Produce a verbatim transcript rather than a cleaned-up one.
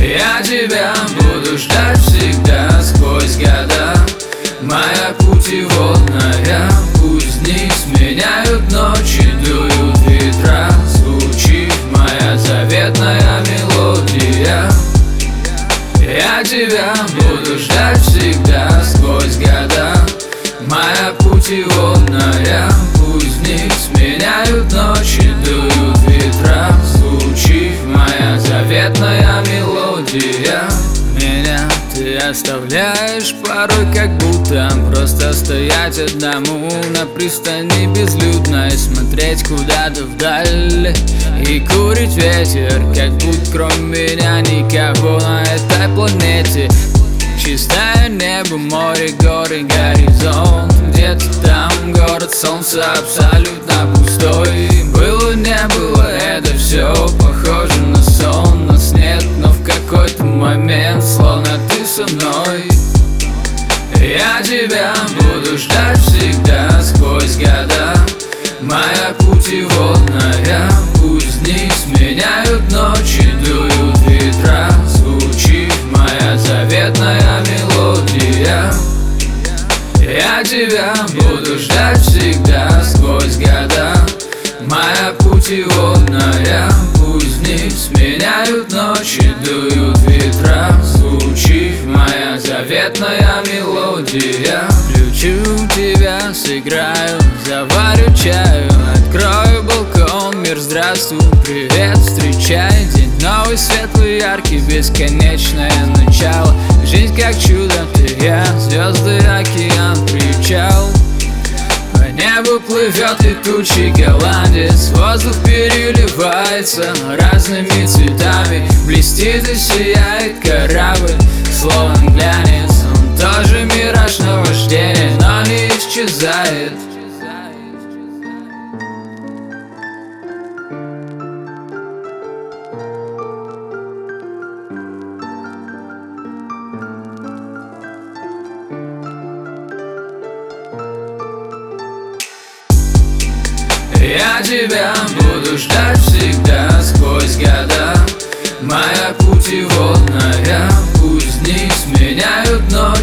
Я тебя буду ждать всегда сквозь года. Моя путеводная, пусть дни сменяют ночи, дуют ветра, звучит моя заветная мелодия. Я тебя буду ждать всегда сквозь года. Моя путеводная, пусть дни сменяют ночи, дуют ветра, звучит моя заветная мелодия. Меня ты оставляешь порой, как будто просто стоять одному на пристани безлюдной, смотреть куда-то вдаль и курить ветер, как будто кроме меня никого на этой планете. Чистое небо, море, горы, горизонт. Где-то там город, солнце абсолютно пустой. Было, не было, это все похоже на сон. Нас нет, но в какой-то момент словно ты со мной. Я тебя буду ждать всегда сквозь года. Моя путеводная, пусть дни сменяют ночи, дуют ветра, звучит моя заветная мелодия. Я тебя буду ждать всегда сквозь года. Моя путеводная, пусть дни сменяют ночи, дуют ветра, звучит моя заветная мелодия. Включу тебя, сыграю, заварю чаю, открою балкон, мир, здравствуй, привет, встречай. День новый, светлый, яркий, бесконечное начало. Жизнь как чудо, ты, я, звезды, океан, причал. По небу плывет летучий голландец, воздух переливается разными цветами. Блестит и сияет корабль, словно глянец. Он тоже мираж наваждения, но не исчезает. Я тебя буду ждать всегда сквозь года. Моя путеводная, пусть дни сменяют ночи,